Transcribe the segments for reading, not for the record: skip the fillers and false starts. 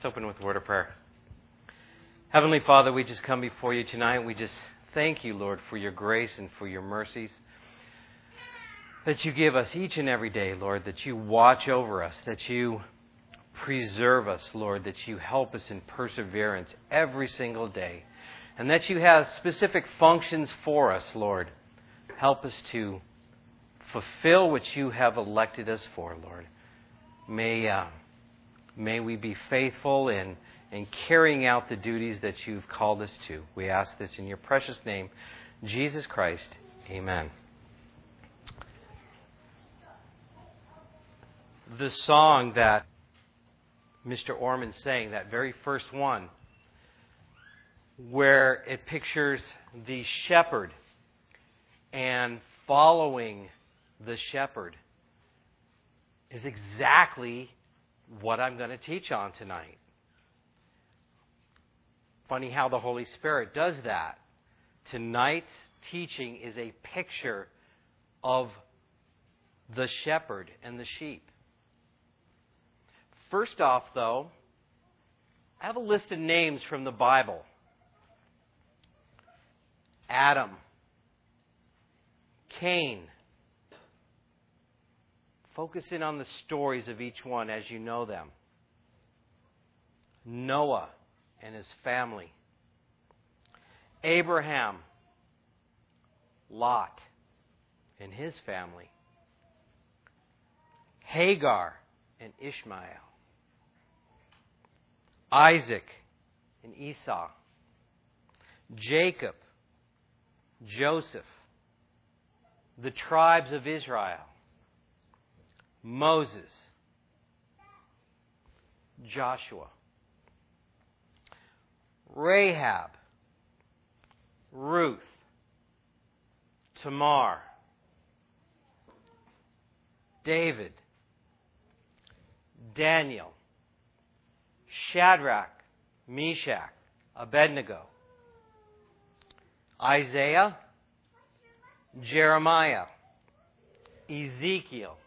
open with a word of prayer. Heavenly Father, we just come before you tonight. We just thank you, Lord, for your grace and for your mercies that you give us each and every day, Lord, that you watch over us, that you preserve us, Lord, that you help us in perseverance every single day, and that you have specific functions for us, Lord. Help us to fulfill what you have elected us for, Lord. May we be faithful in carrying out the duties that you've called us to. We ask this in your precious name, Jesus Christ. Amen. The song that Mr. Orman sang, that very first one, where it pictures the shepherd and following the shepherd, is exactly what I'm going to teach on tonight. Funny how the Holy Spirit does that. Tonight's teaching is a picture of the shepherd and the sheep. First off, though, I have a list of names from the Bible. Adam, Cain. Focus in on the stories of each one as you know them. Noah and his family. Abraham, Lot and his family. Hagar and Ishmael. Isaac and Esau. Jacob, Joseph. The tribes of Israel. Moses. Joshua. Rahab. Ruth. Tamar. David. Daniel. Shadrach, Meshach, Abednego. Isaiah. Jeremiah. Ezekiel.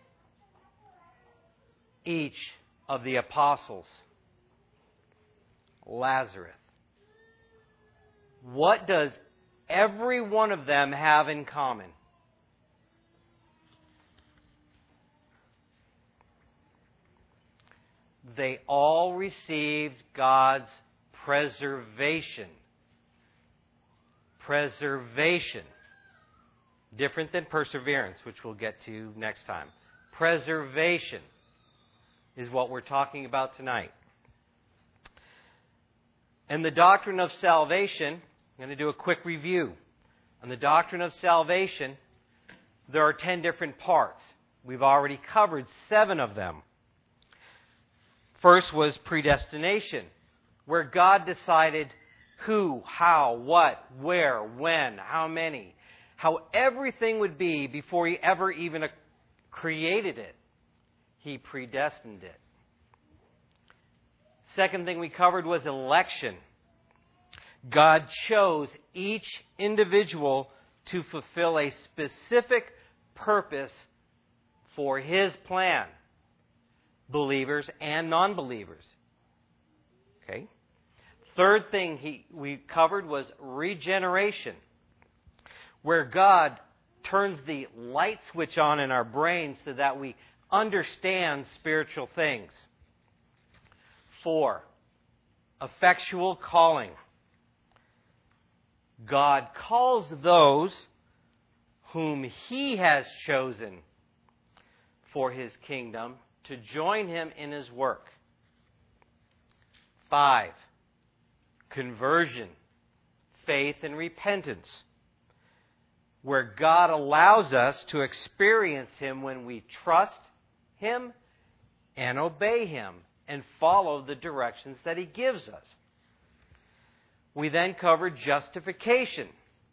Each of the apostles. Lazarus. What does every one of them have in common? They all received God's preservation. Preservation. Different than perseverance, which we'll get to next time. Preservation is what we're talking about tonight. And the doctrine of salvation, I'm going to do a quick review. On the doctrine of salvation, there are 10 different parts. We've already covered 7 of them. First was predestination, where God decided who, how, what, where, when, how many, how everything would be before He ever even created it. He predestined it. Second thing we covered was election. God chose each individual to fulfill a specific purpose for His plan. Believers and non-believers. Okay. Third thing we covered was regeneration, where God turns the light switch on in our brains so that we understand spiritual things. 4, effectual calling. God calls those whom He has chosen for His kingdom to join Him in His work. 5, conversion, faith and repentance, where God allows us to experience Him when we trust Him and obey Him and follow the directions that He gives us. We then covered justification.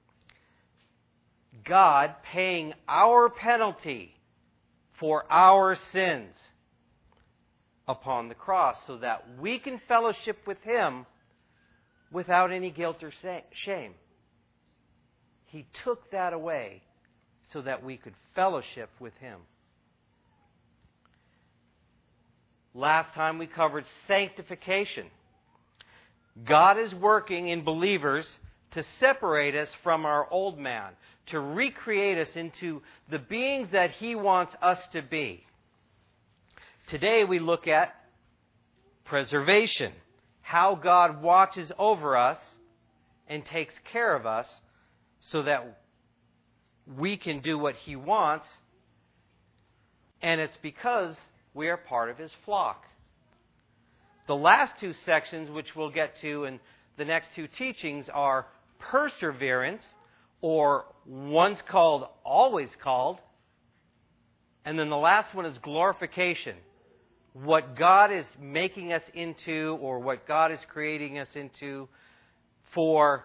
God paying our penalty for our sins upon the cross so that we can fellowship with Him without any guilt or shame. He took that away so that we could fellowship with Him. Last time we covered sanctification. God is working in believers to separate us from our old man, to recreate us into the beings that He wants us to be. Today we look at preservation, how God watches over us and takes care of us so that we can do what He wants, and it's because we are part of His flock. The last two sections, which we'll get to in the next two teachings, are perseverance, or once called, always called. And then the last one is glorification. What God is making us into, or what God is creating us into for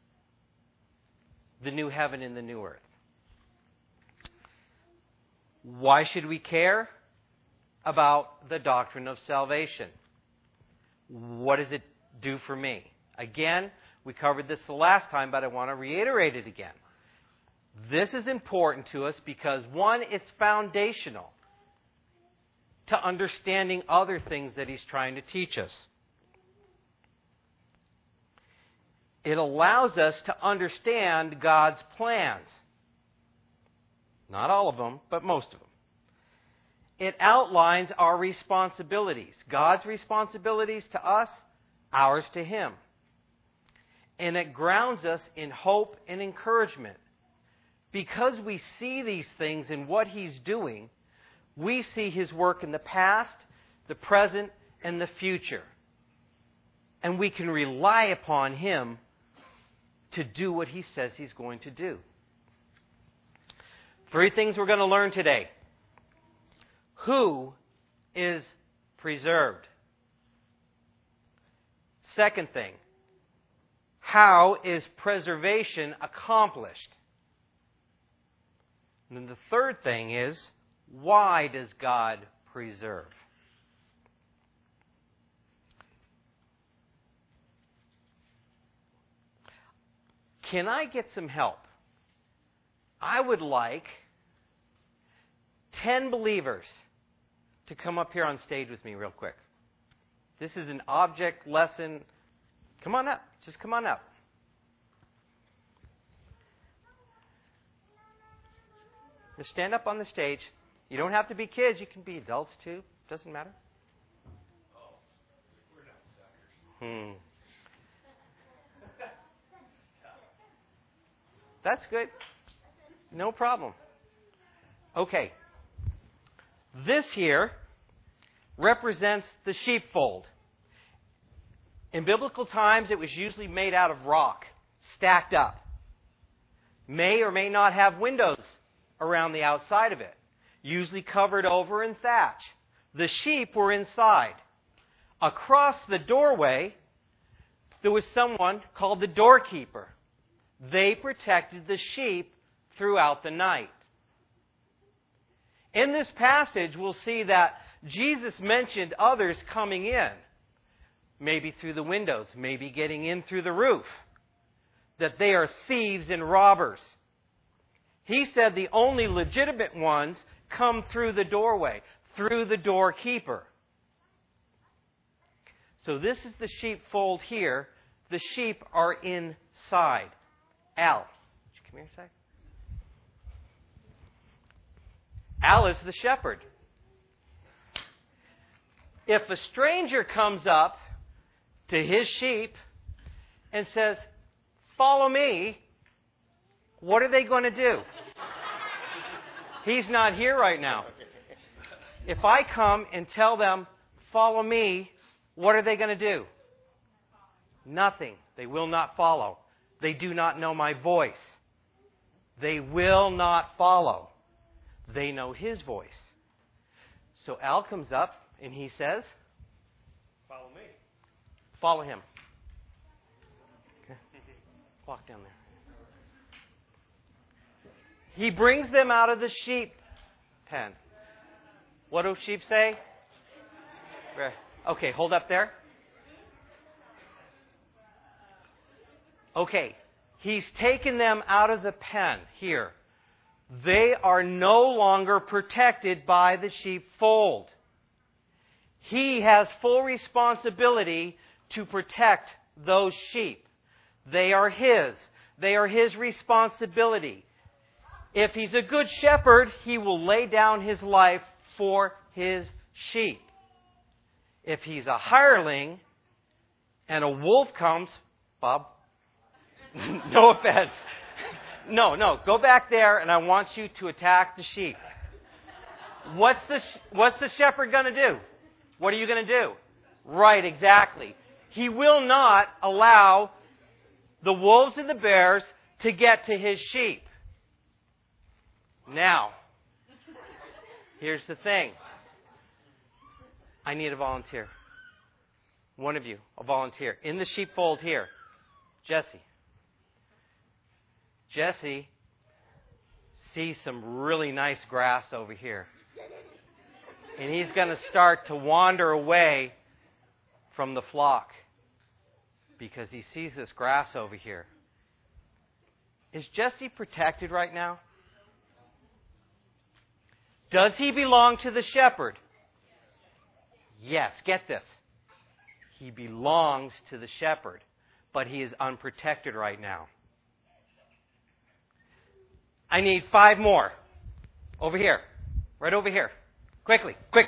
the new heaven and the new earth. Why should we care about the doctrine of salvation? What does it do for me? Again, we covered this the last time, but I want to reiterate it again. This is important to us because, one, it's foundational to understanding other things that He's trying to teach us. It allows us to understand God's plans. Not all of them, but most of them. It outlines our responsibilities. God's responsibilities to us, ours to Him. And it grounds us in hope and encouragement. Because we see these things in what He's doing, we see His work in the past, the present, and the future. And we can rely upon Him to do what He says He's going to do. 3 things we're going to learn today. Who is preserved? Second thing, how is preservation accomplished? And then the third thing is, why does God preserve? Can I get some help? I would like 10 believers to come up here on stage with me real quick. This is an object lesson. Come on up. Just come on up. Just stand up on the stage. You don't have to be kids. You can be adults too. Doesn't matter. Oh, we're not suckers. That's good. No problem. Okay. This here represents the sheepfold. In biblical times, it was usually made out of rock, stacked up. May or may not have windows around the outside of it, usually covered over in thatch. The sheep were inside. Across the doorway, there was someone called the doorkeeper. They protected the sheep throughout the night. In this passage, we'll see that Jesus mentioned others coming in, maybe through the windows, maybe getting in through the roof, that they are thieves and robbers. He said the only legitimate ones come through the doorway, through the doorkeeper. So this is the sheepfold here. The sheep are inside. Al, would you come here a sec? Al is the shepherd. If a stranger comes up to his sheep and says, "Follow me," what are they going to do? He's not here right now. If I come and tell them, "Follow me," what are they going to do? Nothing. They will not follow. They do not know my voice. They will not follow. They know His voice. So Al comes up and he says, Follow me. follow him. Okay. Walk down there. He brings them out of the sheep pen. What do sheep say? Okay, hold up there. Okay, he's taken them out of the pen here. They are no longer protected by the sheepfold. He has full responsibility to protect those sheep. They are His. They are His responsibility. If He's a good shepherd, He will lay down His life for His sheep. If He's a hireling and a wolf comes, Bob, no offense. No, go back there and I want you to attack the sheep. What's the shepherd going to do? What are you going to do? Right, exactly. He will not allow the wolves and the bears to get to his sheep. Now, here's the thing. I need a volunteer. One of you, a volunteer. In the sheepfold here. Jesse. Jesse sees some really nice grass over here. And he's going to start to wander away from the flock because he sees this grass over here. Is Jesse protected right now? Does he belong to the shepherd? Yes, get this. He belongs to the shepherd, but he is unprotected right now. I need 5 more. Over here. Right over here. Quickly. Quick.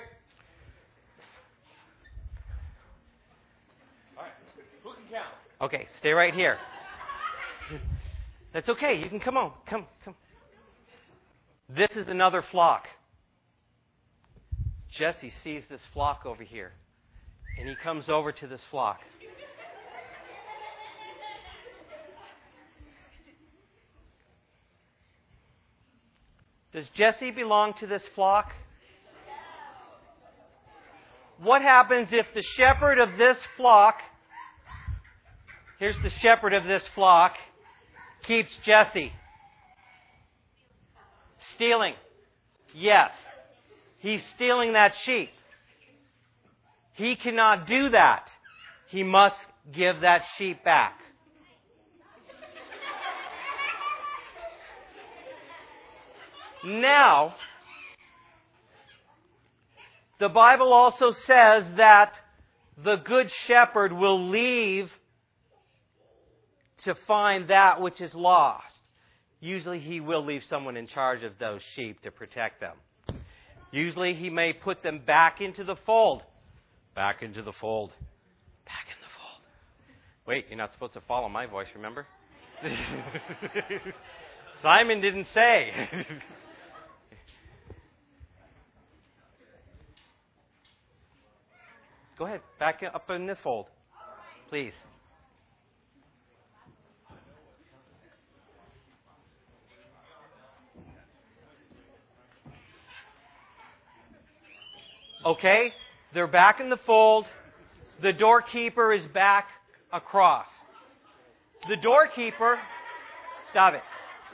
All right. Who can count? Okay, stay right here. That's okay. You can come on. Come. This is another flock. Jesse sees this flock over here. And he comes over to this flock. Does Jesse belong to this flock? What happens if the shepherd of this flock, here's the shepherd of this flock, keeps Jesse? Stealing. Yes. He's stealing that sheep. He cannot do that. He must give that sheep back. Now, the Bible also says that the good shepherd will leave to find that which is lost. Usually he will leave someone in charge of those sheep to protect them. Usually he may put them back into the fold. Back into the fold. Back in the fold. Wait, you're not supposed to follow my voice, remember? Simon didn't say. Go ahead, back up in the fold, please. Okay, they're back in the fold. The doorkeeper is back across. The doorkeeper, stop it.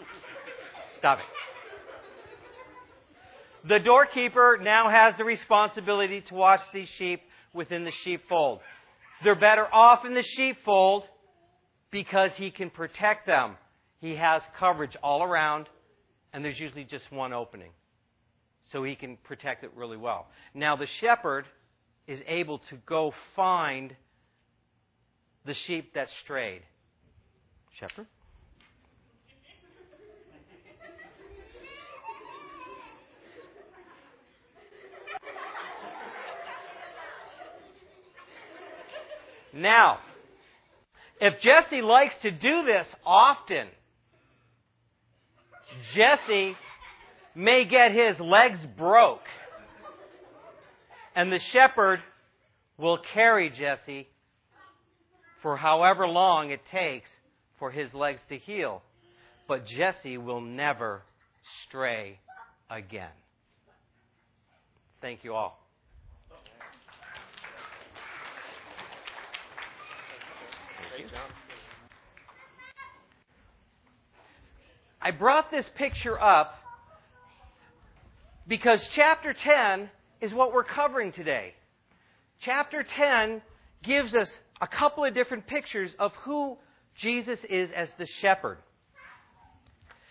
The doorkeeper now has the responsibility to watch these sheep within the sheepfold. They're better off in the sheepfold because he can protect them. He has coverage all around, and there's usually just one opening. So he can protect it really well. Now the shepherd is able to go find the sheep that strayed. Shepherd? Now, if Jesse likes to do this often, Jesse may get his legs broke. And the shepherd will carry Jesse for however long it takes for his legs to heal. But Jesse will never stray again. Thank you all. I brought this picture up because chapter 10 is what we're covering today. Chapter 10 gives us a couple of different pictures of who Jesus is as the shepherd.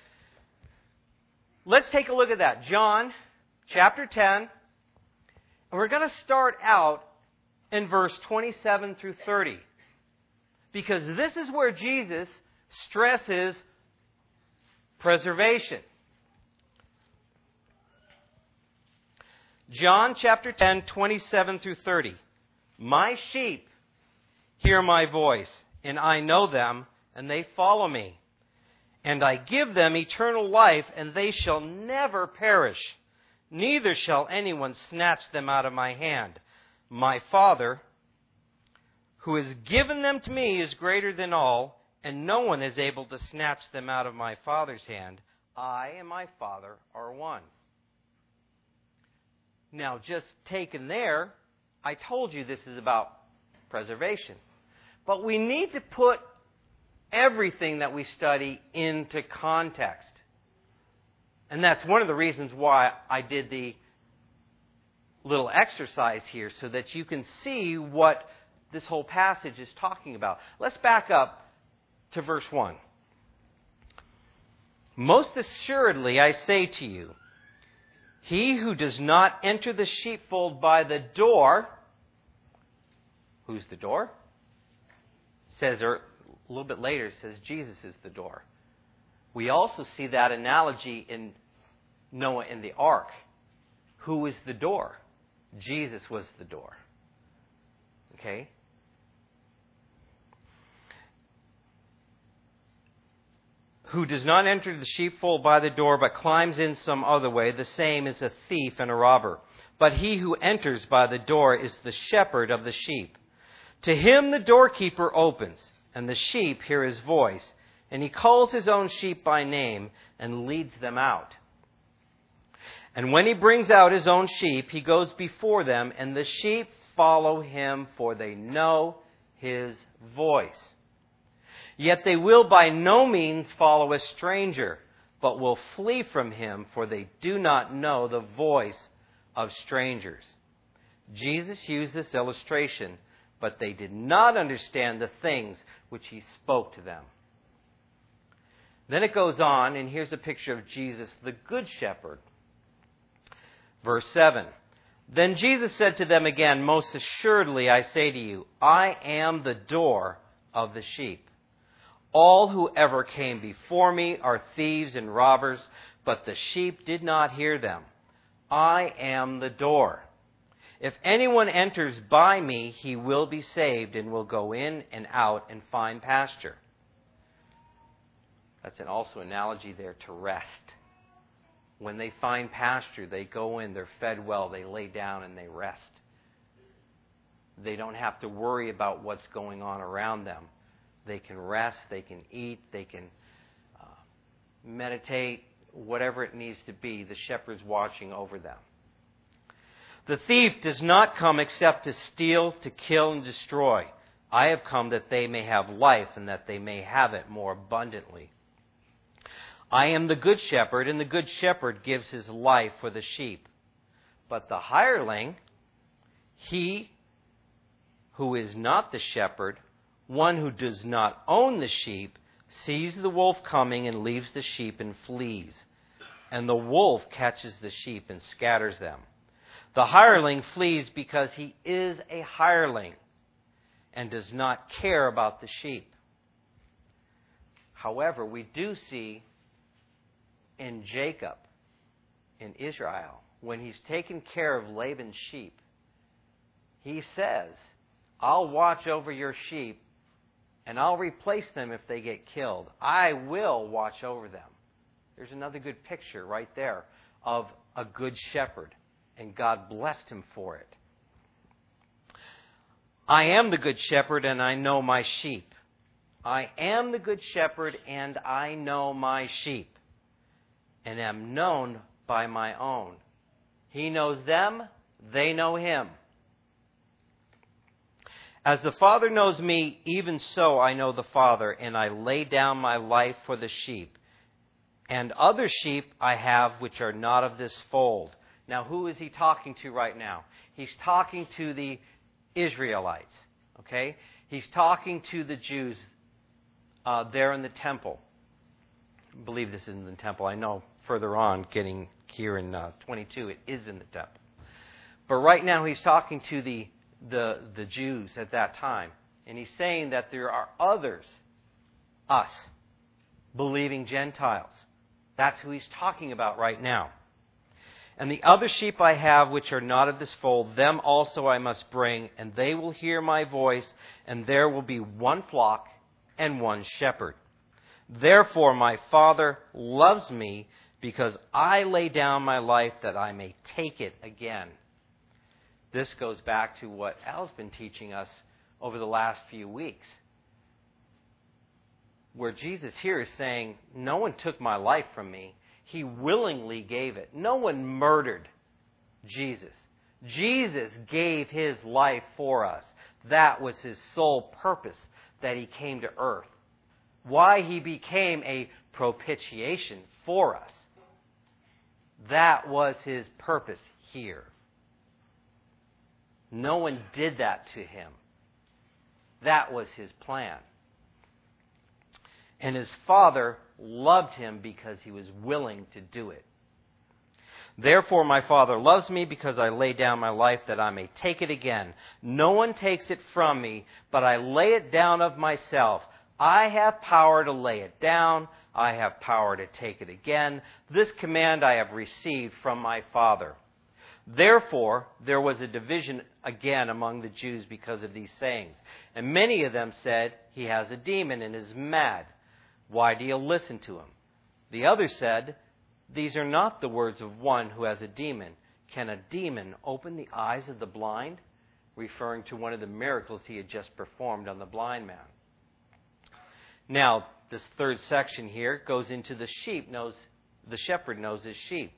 Let's take a look at that. John chapter 10 And we're going to start out in verse 27 through 30. Because this is where Jesus stresses preservation. John chapter 10, 27 through 30. My sheep hear my voice, and I know them, and they follow me. And I give them eternal life, and they shall never perish. Neither shall anyone snatch them out of my hand. My Father, who has given them to me, is greater than all, and no one is able to snatch them out of my Father's hand. I and my Father are one. Now, just taken there, I told you this is about preservation. But we need to put everything that we study into context. And that's one of the reasons why I did the little exercise here, so that you can see what this whole passage is talking about. Let's back up to verse 1. Most assuredly, I say to you, he who does not enter the sheepfold by the door, who's the door? Says, or a little bit later, it says Jesus is the door. We also see that analogy in Noah in the ark. Who is the door? Jesus was the door. Okay? Who does not enter the sheepfold by the door, but climbs in some other way, the same is a thief and a robber. But he who enters by the door is the shepherd of the sheep. To him the doorkeeper opens, and the sheep hear his voice, and he calls his own sheep by name and leads them out. And when he brings out his own sheep, he goes before them, and the sheep follow him, for they know his voice. Yet they will by no means follow a stranger, but will flee from him, for they do not know the voice of strangers. Jesus used this illustration, but they did not understand the things which he spoke to them. Then it goes on, and here's a picture of Jesus, the Good Shepherd. Verse 7. Then Jesus said to them again, most assuredly I say to you, I am the door of the sheep. All who ever came before me are thieves and robbers, but the sheep did not hear them. I am the door. If anyone enters by me, he will be saved and will go in and out and find pasture. That's also an analogy there to rest. When they find pasture, they go in, they're fed well, they lay down and they rest. They don't have to worry about what's going on around them. They can rest, they can eat, they can meditate, whatever it needs to be. The shepherd's watching over them. The thief does not come except to steal, to kill, and destroy. I have come that they may have life and that they may have it more abundantly. I am the good shepherd, and the good shepherd gives his life for the sheep. But the hireling, he who is not the shepherd, one who does not own the sheep, sees the wolf coming and leaves the sheep and flees. And the wolf catches the sheep and scatters them. The hireling flees because he is a hireling and does not care about the sheep. However, we do see in Jacob, in Israel, when he's taking care of Laban's sheep, he says, I'll watch over your sheep and I'll replace them if they get killed. I will watch over them. There's another good picture right there of a good shepherd, and God blessed him for it. I am the good shepherd, and I know my sheep. I am the good shepherd, and I know my sheep, and am known by my own. He knows them, they know him. As the Father knows me, even so I know the Father, and I lay down my life for the sheep. And other sheep I have which are not of this fold. Now, who is he talking to right now? He's talking to the Israelites. Okay? He's talking to the Jews there in the temple. I believe this is in the temple. I know further on, getting here in 22, it is in the temple. But right now he's talking to the Jews at that time. And he's saying that there are others, us, believing Gentiles. That's who he's talking about right now. And the other sheep I have, which are not of this fold, them also I must bring, and they will hear my voice, and there will be one flock and one shepherd. Therefore my Father loves me, because I lay down my life that I may take it again. This goes back to what Al's been teaching us over the last few weeks, where Jesus here is saying, no one took my life from me. He willingly gave it. No one murdered Jesus. Jesus gave his life for us. That was his sole purpose, that he came to earth. Why he became a propitiation for us. That was his purpose here. No one did that to him. That was his plan. And his Father loved him because he was willing to do it. Therefore my Father loves me, because I lay down my life that I may take it again. No one takes it from me, but I lay it down of myself. I have power to lay it down. I have power to take it again. This command I have received from my Father. Therefore, there was a division again among the Jews because of these sayings. And many of them said, he has a demon and is mad. Why do you listen to him? The others said, these are not the words of one who has a demon. Can a demon open the eyes of the blind? Referring to one of the miracles he had just performed on the blind man. Now, this third section here goes into the shepherd knows his sheep.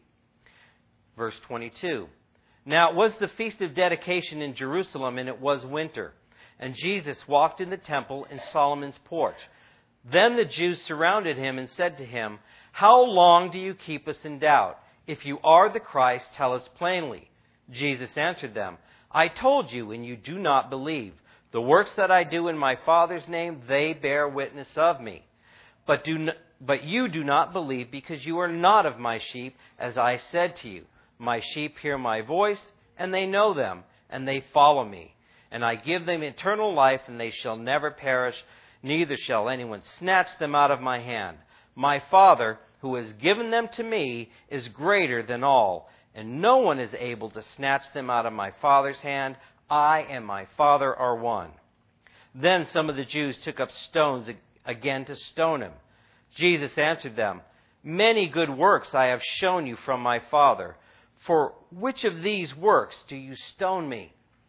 Verse 22. Now it was the feast of dedication in Jerusalem, and it was winter. And Jesus walked in the temple in Solomon's porch. Then the Jews surrounded him and said to him, how long do you keep us in doubt? If you are the Christ, tell us plainly. Jesus answered them, I told you, and you do not believe. The works that I do in my Father's name, they bear witness of me. But you do not believe, because you are not of my sheep, as I said to you. My sheep hear my voice, and they know them, and they follow me. And I give them eternal life, and they shall never perish, neither shall anyone snatch them out of my hand. My Father, who has given them to me, is greater than all, and no one is able to snatch them out of my Father's hand. I and my Father are one. Then some of the Jews took up stones again to stone him. Jesus answered them, many good works I have shown you from my Father. For which of these works do you stone me?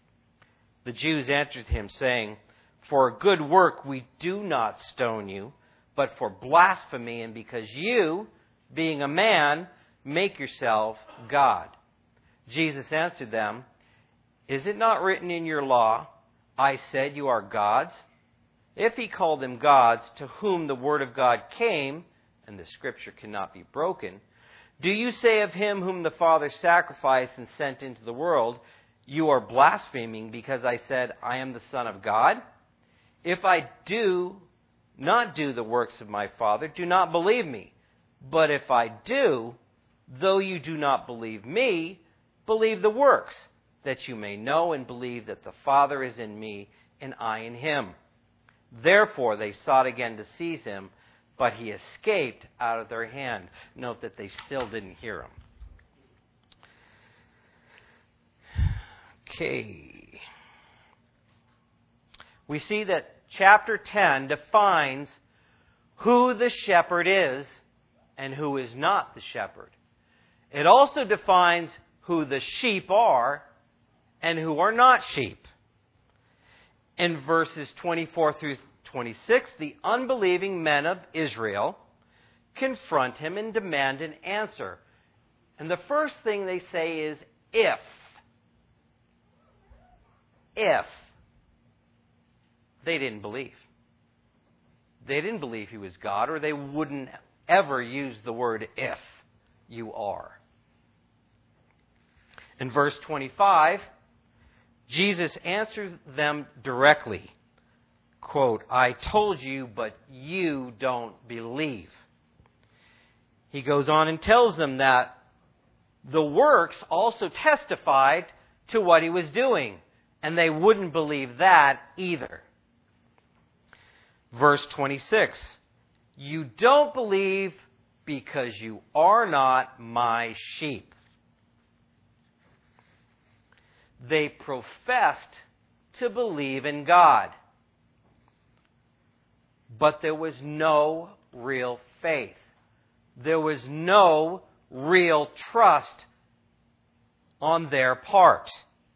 The Jews answered him, saying, for a good work we do not stone you, but for blasphemy, and because you, being a man, make yourself God. Jesus answered them, is it not written in your law, I said you are gods? If he called them gods, to whom the word of God came, and the scripture cannot be broken, do you say of him whom the Father sacrificed and sent into the world, you are blaspheming because I said, I am the Son of God? If I do not do the works of my Father, do not believe me. But if I do, though you do not believe me, believe the works, that you may know and believe that the Father is in me and I in him. Therefore they sought again to seize him, but he escaped out of their hand. Note that they still didn't hear him. Okay. We see that chapter 10 defines who the shepherd is and who is not the shepherd. It also defines who the sheep are and who are not sheep. In verses 24 through 26, the unbelieving men of Israel confront him and demand an answer. And the first thing they say is, if. If. They didn't believe. They didn't believe he was God, or they wouldn't ever use the word if. You are. In verse 25, Jesus answers them directly. Quote, I told you, but you don't believe. He goes on and tells them that the works also testified to what he was doing. And they wouldn't believe that either. Verse 26. You don't believe because you are not my sheep. They professed to believe in God, but there was no real faith. There was no real trust on their part.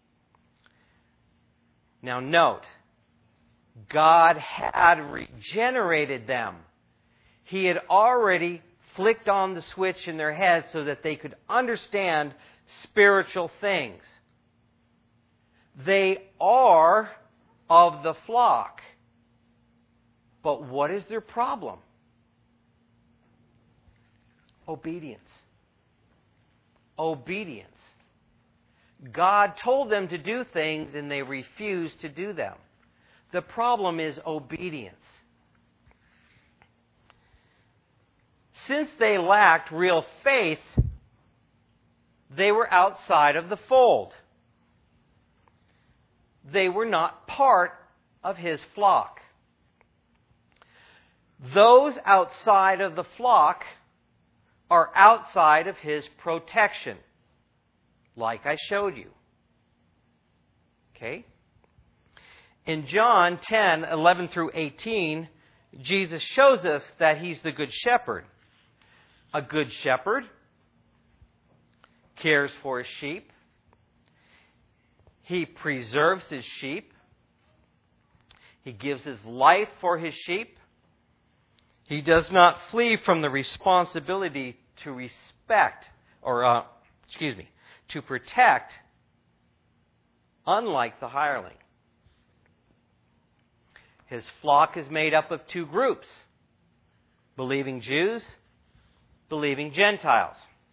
Now note, God had regenerated them. He had already flicked on the switch in their heads so that they could understand spiritual things. They are of the flock. But what is their problem? Obedience. Obedience. God told them to do things and they refused to do them. The problem is obedience. Since they lacked real faith, they were outside of the fold. They were not part of his flock. Those outside of the flock are outside of his protection, like I showed you. Okay? In John 10:11 through 18, Jesus shows us that he's the good shepherd. A good shepherd cares for his sheep. He preserves his sheep. He gives his life for his sheep. He does not flee from the responsibility to to protect, unlike the hireling. His flock is made up of two groups: believing Jews, believing Gentiles.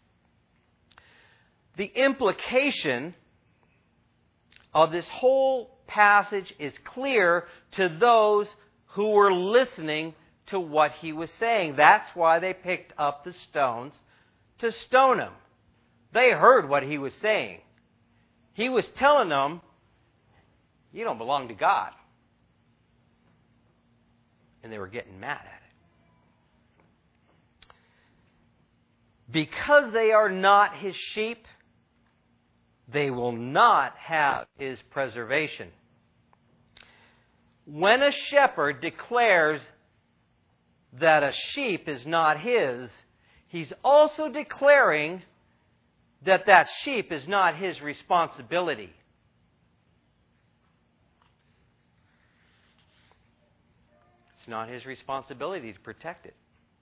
The implication of this whole passage is clear to those who were listening to what he was saying. That's why they picked up the stones to stone him. They heard what he was saying. He was telling them, you don't belong to God. And they were getting mad at it. Because they are not his sheep, they will not have his preservation. When a shepherd declares that a sheep is not his, he's also declaring that that sheep is not his responsibility. It's not his responsibility to protect it.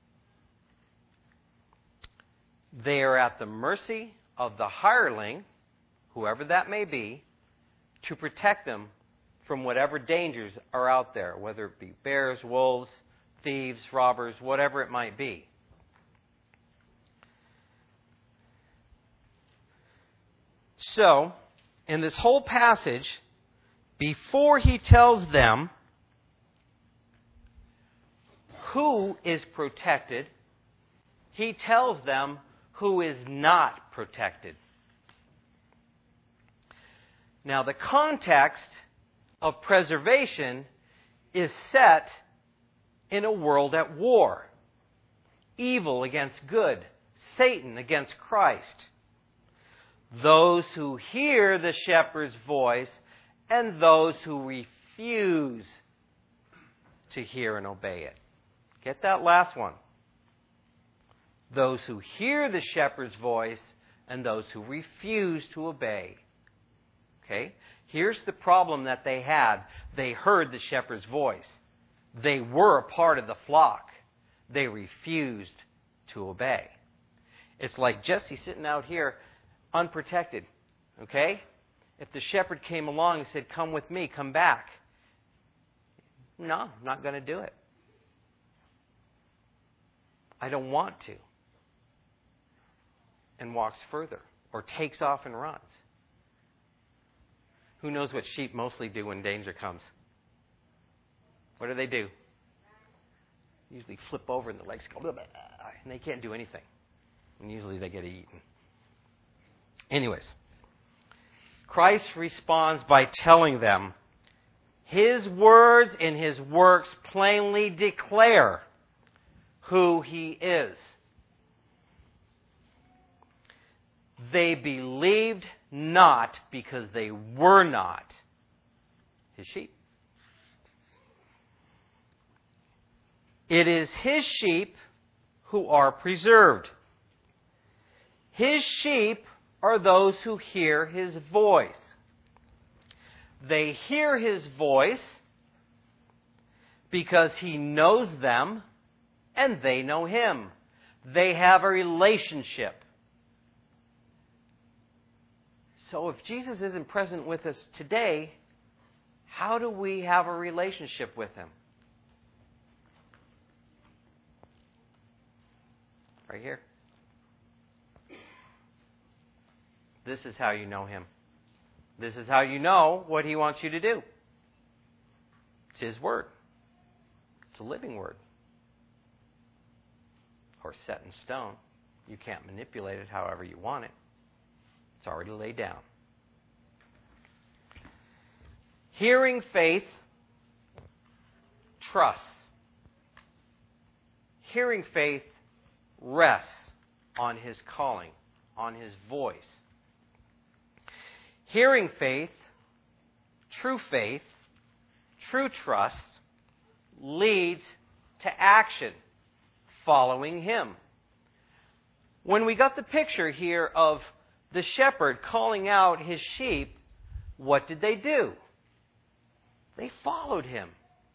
They are at the mercy of the hireling, whoever that may be, to protect them from whatever dangers are out there, whether it be bears, wolves, thieves, robbers, whatever it might be. So, in this whole passage, before he tells them who is protected, he tells them who is not protected. Now, the context of preservation is set in a world at war. Evil against good. Satan against Christ. Those who hear the shepherd's voice and those who refuse to hear and obey it. Get that last one. Those who hear the shepherd's voice and those who refuse to obey. Okay? Here's the problem that they had. They heard the shepherd's voice. They were a part of the flock. They refused to obey. It's like Jesse sitting out here unprotected. Okay? If the shepherd came along and said, "Come with me, come back." No, I'm not going to do it. I don't want to. And walks further or takes off and runs. Who knows what sheep mostly do when danger comes? What do? Usually flip over and the legs go, and they can't do anything. And usually they get eaten. Anyways, Christ responds by telling them, His words and His works plainly declare who He is. They believed not because they were not His sheep. It is His sheep who are preserved. His sheep are those who hear His voice. They hear His voice because He knows them and they know Him. They have a relationship. So if Jesus isn't present with us today, how do we have a relationship with Him? Right here. This is how you know Him. This is how you know what He wants you to do. It's His Word. It's a living Word. Or set in stone. You can't manipulate it however you want it. It's already laid down. Hearing faith trusts. Hearing faith rests on His calling, on His voice. Hearing faith, true trust, leads to action, following Him. When we got the picture here of the shepherd calling out his sheep, what did they do? They followed Him.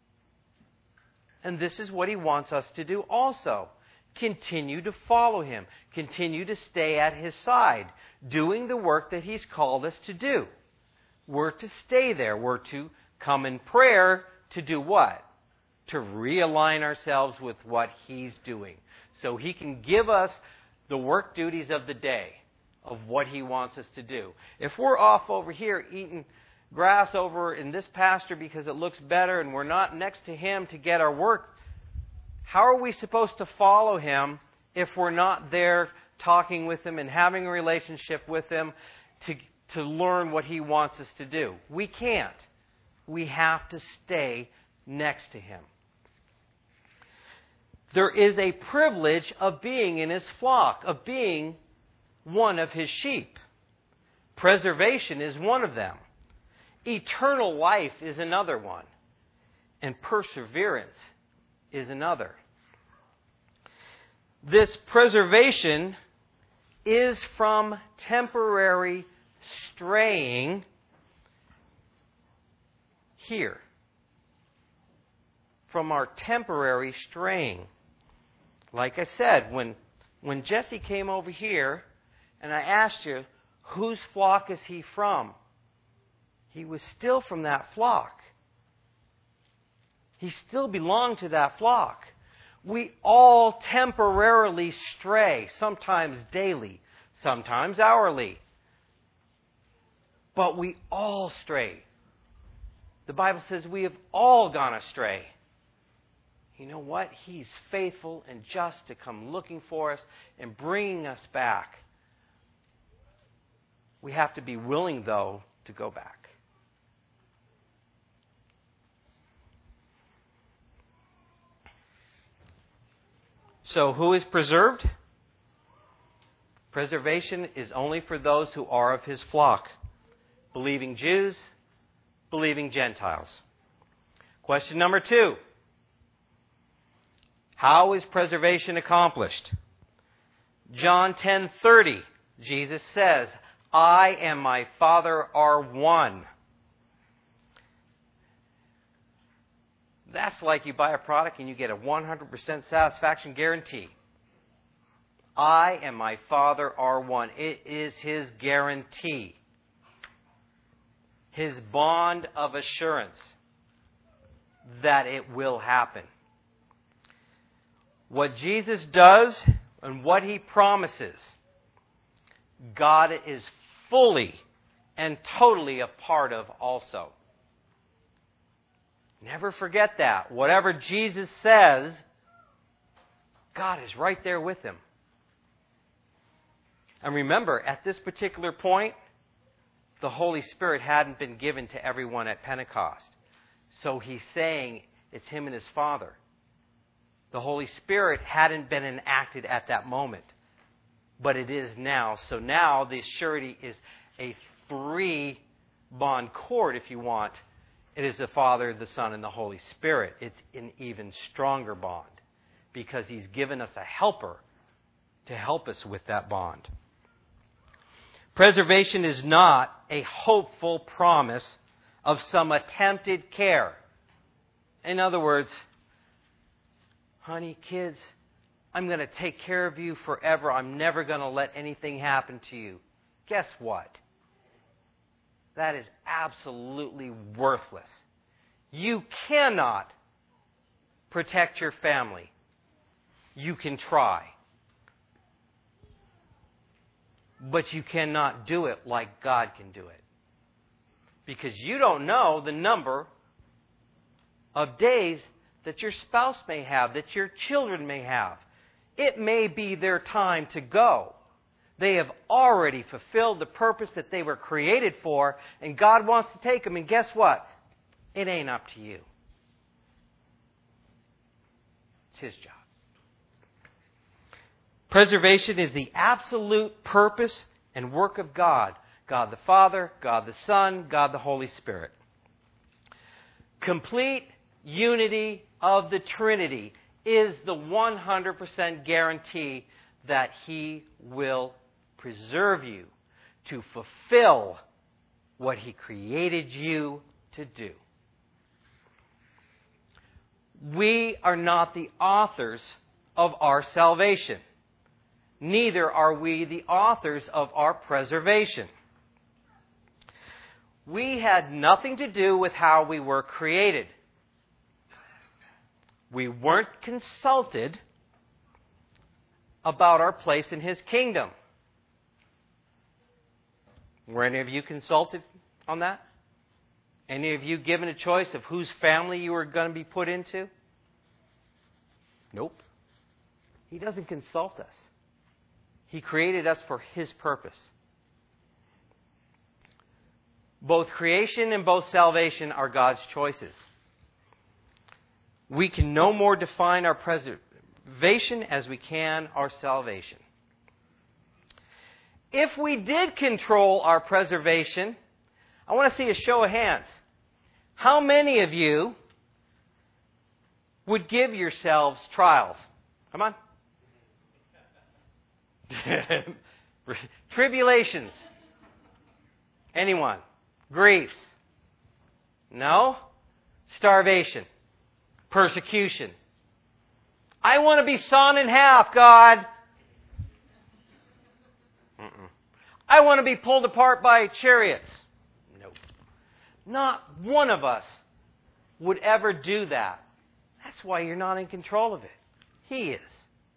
And this is what He wants us to do also. Continue to follow Him. Continue to stay at His side, doing the work that He's called us to do. We're to stay there. We're to come in prayer to do what? To realign ourselves with what He's doing. So He can give us the work duties of the day, of what He wants us to do. If we're off over here eating grass over in this pasture because it looks better and we're not next to Him to get our work, how are we supposed to follow Him if we're not there talking with Him and having a relationship with Him to learn what He wants us to do? We can't. We have to stay next to Him. There is a privilege of being in His flock, of being one of His sheep. Preservation is one of them. Eternal life is another one. And perseverance is another. This preservation is from temporary straying here. From our temporary straying. Like I said, when Jesse came over here and I asked you, whose flock is he from? He was still from that flock. He still belonged to that flock. We all temporarily stray, sometimes daily, sometimes hourly. But we all stray. The Bible says we have all gone astray. You know what? He's faithful and just to come looking for us and bringing us back. We have to be willing, though, to go back. So who is preserved? Preservation is only for those who are of His flock. Believing Jews, believing Gentiles. Question number 2. How is preservation accomplished? John 10:30, Jesus says, I and my Father are one. That's like you buy a product and you get a 100% satisfaction guarantee. I and my Father are one. It is His guarantee. His bond of assurance that it will happen. What Jesus does and what He promises, God is fully and totally a part of also. Never forget that. Whatever Jesus says, God is right there with Him. And remember, at this particular point, the Holy Spirit hadn't been given to everyone at Pentecost. So he's saying it's him and his Father. The Holy Spirit hadn't been enacted at that moment, but it is now. So now the surety is a three-bond cord, if you want. It is the Father, the Son, and the Holy Spirit. It's an even stronger bond because he's given us a helper to help us with that bond. Preservation is not a hopeful promise of some attempted care. In other words, honey, kids, I'm going to take care of you forever. I'm never going to let anything happen to you. Guess what? That is absolutely worthless. You cannot protect your family. You can try. But you cannot do it like God can do it. Because you don't know the number of days that your spouse may have, that your children may have. It may be their time to go. They have already fulfilled the purpose that they were created for, and God wants to take them. And guess what? It ain't up to you. It's His job. Preservation is the absolute purpose and work of God. God the Father, God the Son, God the Holy Spirit. Complete unity of the Trinity is the 100% guarantee that He will preserve you to fulfill what He created you to do. We are not the authors of our salvation. Neither are we the authors of our preservation. We had nothing to do with how we were created. We weren't consulted about our place in His kingdom. Were any of you consulted on that? Any of you given a choice of whose family you were going to be put into? Nope. He doesn't consult us. He created us for His purpose. Both creation and both salvation are God's choices. We can no more define our preservation as we can our salvation. If we did control our preservation, I want to see a show of hands. How many of you would give yourselves trials? Come on. Tribulations. Anyone? Griefs? No? Starvation. Persecution. I want to be sawn in half, God. I want to be pulled apart by chariots. Nope. Not one of us would ever do that. That's why you're not in control of it. He is.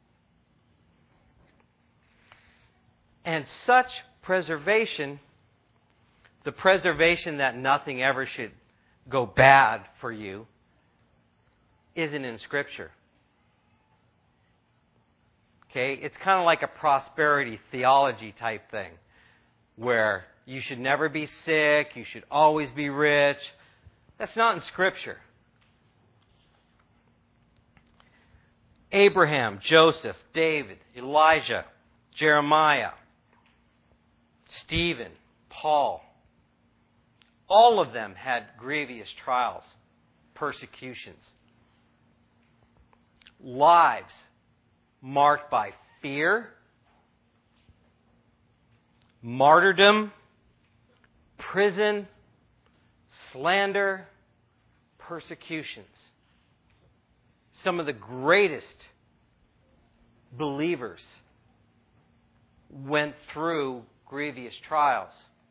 And such preservation, the preservation that nothing ever should go bad for you, isn't in Scripture. Okay? It's kind of like a prosperity theology type thing, where you should never be sick, you should always be rich. That's not in Scripture. Abraham, Joseph, David, Elijah, Jeremiah, Stephen, Paul, all of them had grievous trials, persecutions, lives marked by fear, martyrdom, prison, slander, persecutions. Some of the greatest believers went through grievous trials.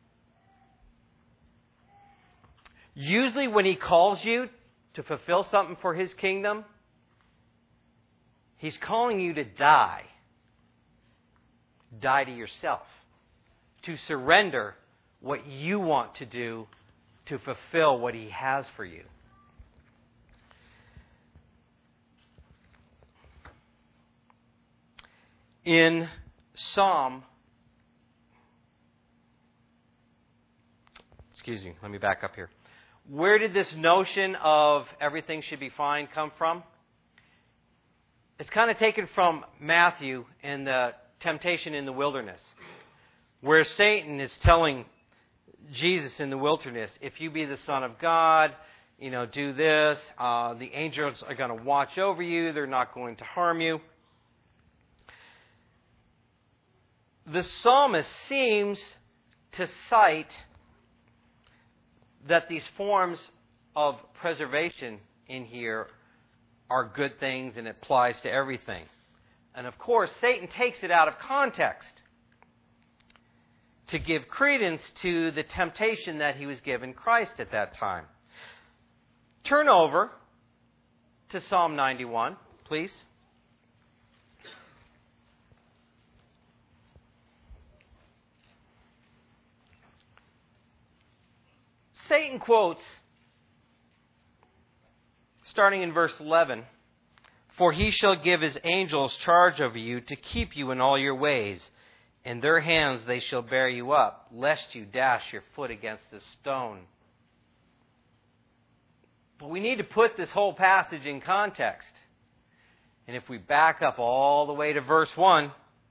Usually when He calls you to fulfill something for His kingdom, He's calling you to die. Die to yourself. To surrender what you want to do to fulfill what He has for you. In Psalm excuse me, let me back up here. Where did this notion of everything should be fine come from? It's kind of taken from Matthew and the temptation in the wilderness, where Satan is telling Jesus in the wilderness, if you be the Son of God, do this. The angels are going to watch over you. They're not going to harm you. The psalmist seems to cite that these forms of preservation in here are good things and it applies to everything. And of course, Satan takes it out of context to give credence to the temptation that he was given Christ at that time. Turn over to Psalm 91, please. Satan quotes, starting in verse 11, "For he shall give his angels charge over you to keep you in all your ways. In their hands they shall bear you up, lest you dash your foot against a stone." But we need to put this whole passage in context. And if we back up all the way to verse 1,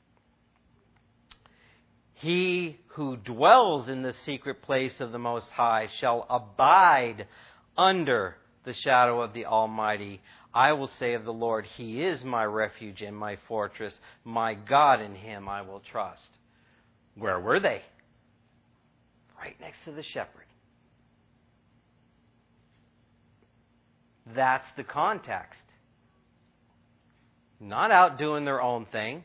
"He who dwells in the secret place of the Most High shall abide under the shadow of the Almighty. I will say of the Lord, He is my refuge and my fortress. My God, in Him I will trust." Where were they? Right next to the shepherd. That's the context. Not out doing their own thing.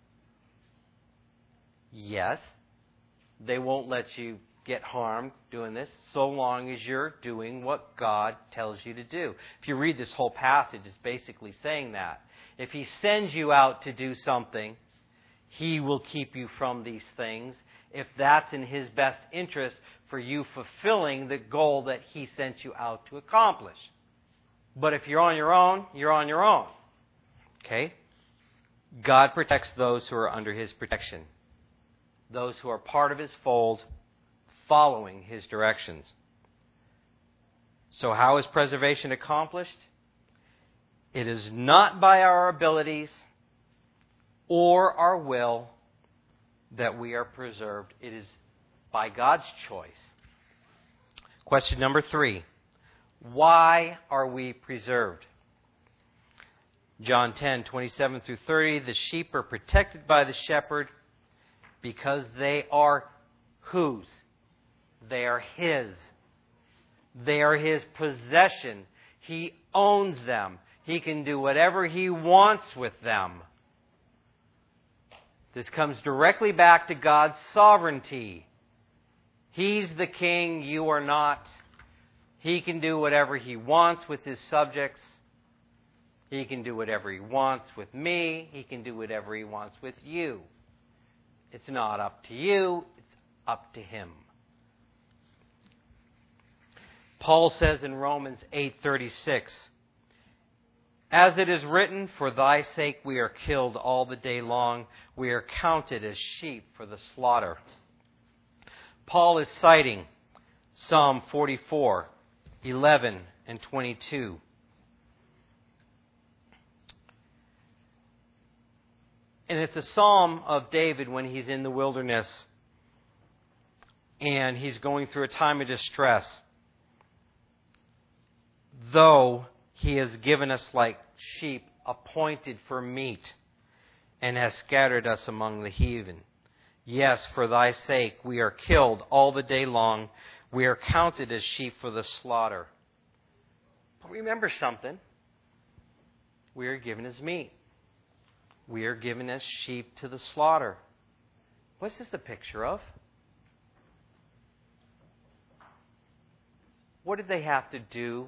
Yes, they won't let you get harmed doing this so long as you're doing what God tells you to do. If you read this whole passage, it's basically saying that. If He sends you out to do something, He will keep you from these things if that's in His best interest for you fulfilling the goal that He sent you out to accomplish. But if you're on your own, you're on your own. Okay? God protects those who are under His protection. Those who are part of His fold, following His directions. So how is preservation accomplished? It is not by our abilities or our will that we are preserved. It is by God's choice. Question number 3. Why are we preserved? John 10:27 through 30. "The sheep are protected by the shepherd because they are" whose? They are His. They are His possession. He owns them. He can do whatever He wants with them. This comes directly back to God's sovereignty. He's the king, you are not. He can do whatever He wants with His subjects. He can do whatever He wants with me. He can do whatever He wants with you. It's not up to you, it's up to Him. Paul says in Romans 8:36, "As it is written, for thy sake we are killed all the day long. We are counted as sheep for the slaughter." Paul is citing Psalm 44:11 and 22. And it's a psalm of David when he's in the wilderness and he's going through a time of distress. "Though He has given us like sheep appointed for meat, and has scattered us among the heathen. Yes, for thy sake we are killed all the day long. We are counted as sheep for the slaughter." But remember something. We are given as meat. We are given as sheep to the slaughter. What's this a picture of? What did they have to do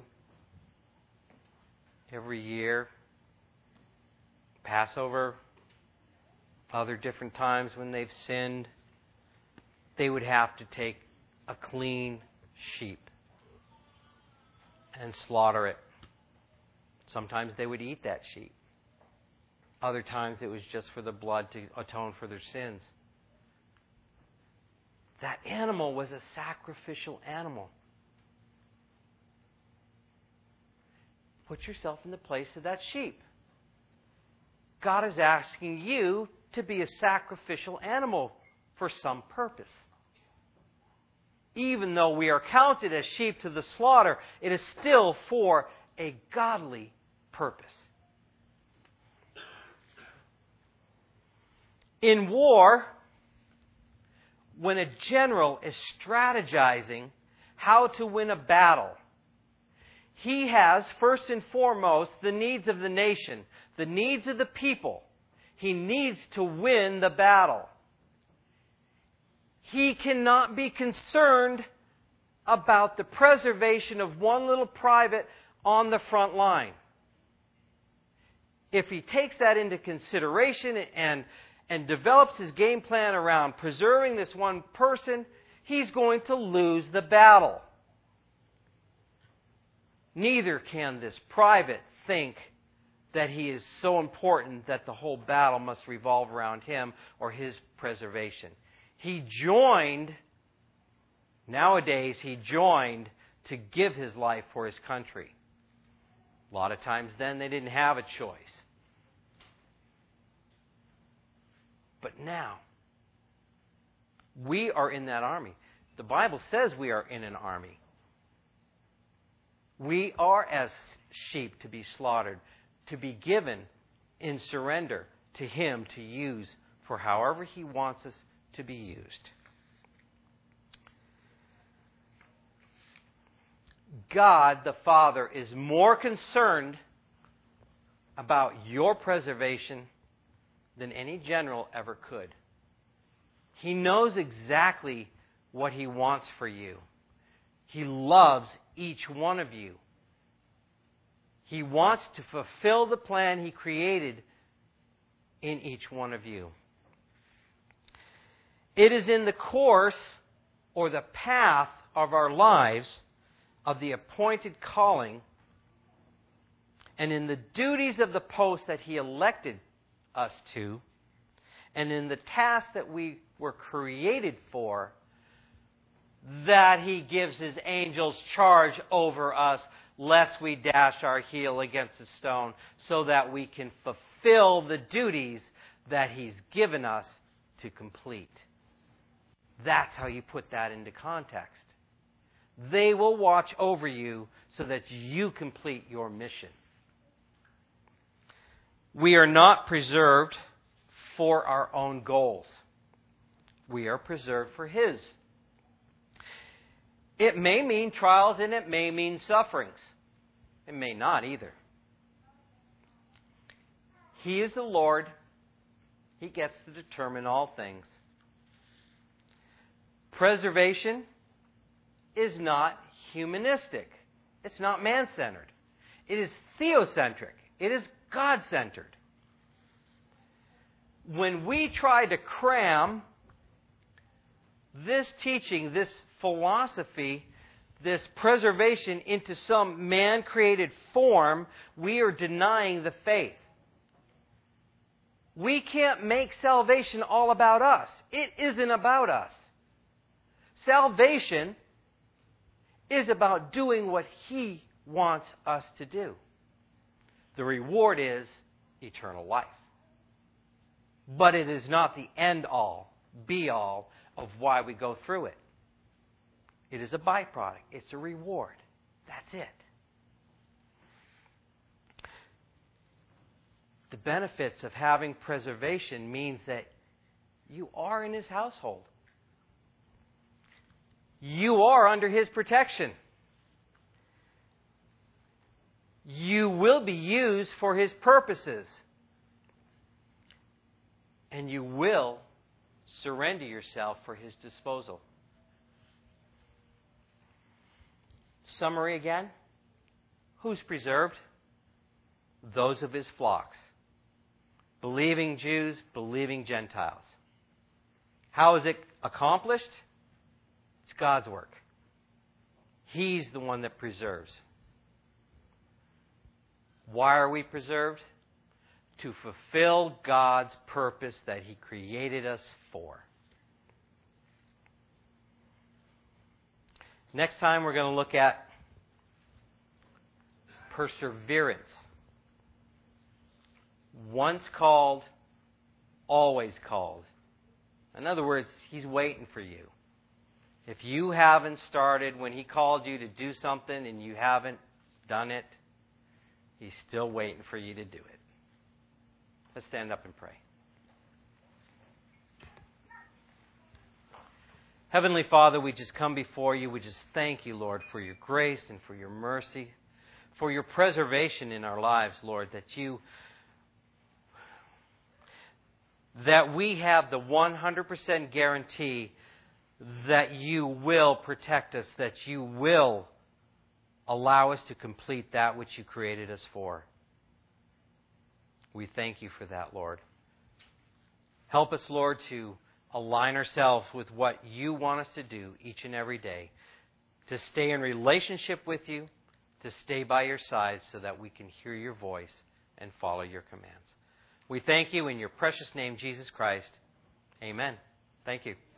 every year? Passover, other different times when they've sinned, they would have to take a clean sheep and slaughter it. Sometimes they would eat that sheep. Other times it was just for the blood to atone for their sins. That animal was a sacrificial animal. Put yourself in the place of that sheep. God is asking you to be a sacrificial animal for some purpose. Even though we are counted as sheep to the slaughter, it is still for a godly purpose. In war, when a general is strategizing how to win a battle, he has, first and foremost, the needs of the nation, the needs of the people. He needs to win the battle. He cannot be concerned about the preservation of one little private on the front line. If he takes that into consideration and develops his game plan around preserving this one person, he's going to lose the battle. Neither can this private think that he is so important that the whole battle must revolve around him or his preservation. Nowadays he joined to give his life for his country. A lot of times then they didn't have a choice. But now, we are in that army. The Bible says we are in an army. We are as sheep to be slaughtered, to be given in surrender to Him to use for however He wants us to be used. God the Father is more concerned about your preservation than any general ever could. He knows exactly what He wants for you. He loves each one of you. He wants to fulfill the plan He created in each one of you. It is in the course or the path of our lives, of the appointed calling, and in the duties of the post that He elected us to, and in the task that we were created for, that He gives His angels charge over us, lest we dash our heel against a stone, so that we can fulfill the duties that He's given us to complete. That's how you put that into context. They will watch over you so that you complete your mission. We are not preserved for our own goals. We are preserved for His. It may mean trials and it may mean sufferings. It may not either. He is the Lord. He gets to determine all things. Preservation is not humanistic. It's not man-centered. It is theocentric. It is God-centered. When we try to cram this teaching, this philosophy, this preservation into some man-created form, we are denying the faith. We can't make salvation all about us. It isn't about us. Salvation is about doing what He wants us to do. The reward is eternal life. But it is not the end-all, be-all of why we go through it. It is a byproduct. It's a reward. That's it. The benefits of having preservation means that you are in His household. You are under His protection. You will be used for His purposes. And you will surrender yourself for His disposal. Summary again. Who's preserved? Those of His flocks. Believing Jews, believing Gentiles. How is it accomplished? It's God's work. He's the one that preserves. Why are we preserved? To fulfill God's purpose that He created us for. Next time we're going to look at perseverance. Once called, always called. In other words, He's waiting for you. If you haven't started when He called you to do something and you haven't done it, He's still waiting for you to do it. Let's stand up and pray. Heavenly Father, we just come before you. We just thank you, Lord, for your grace and for your mercy, for your preservation in our lives, Lord, that we have the 100% guarantee that you will protect us, that you will allow us to complete that which you created us for. We thank you for that, Lord. Help us, Lord, to align ourselves with what you want us to do each and every day, to stay in relationship with you, to stay by your side so that we can hear your voice and follow your commands. We thank you in your precious name, Jesus Christ. Amen. Thank you.